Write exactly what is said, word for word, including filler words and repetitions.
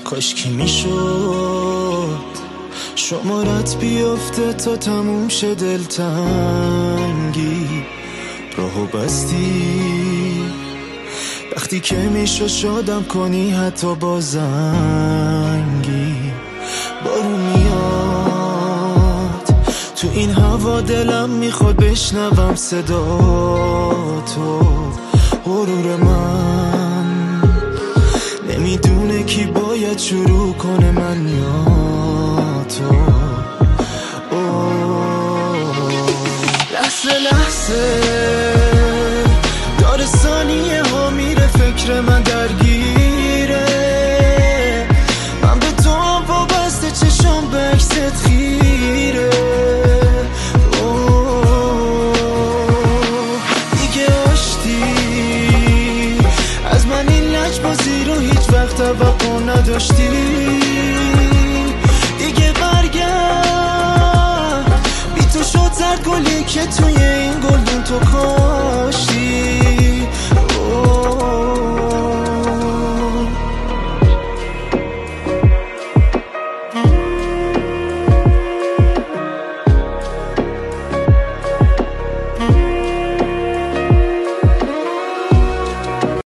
کاش کی میشد شمارت بیافته تا تموم شه دلتنگی راهو بستی وقتی که میشد شادم کنی حتی با زنگی بارون میاد تو این هوا دلم میخواد بشنوم صدا تو غرور من نمیدونه کی باید شروع کنه من یا تو لحظه لحظه داره ثانیه ها میره فکر من درگیره من به تو هم وابسته چشم به عکست خیره دیگه آشتی از من این لجبازی رو هیچ وقت توقع نداشتی دیگه برگرد بی تو شد زرد گلی که توی این گلدون تو کن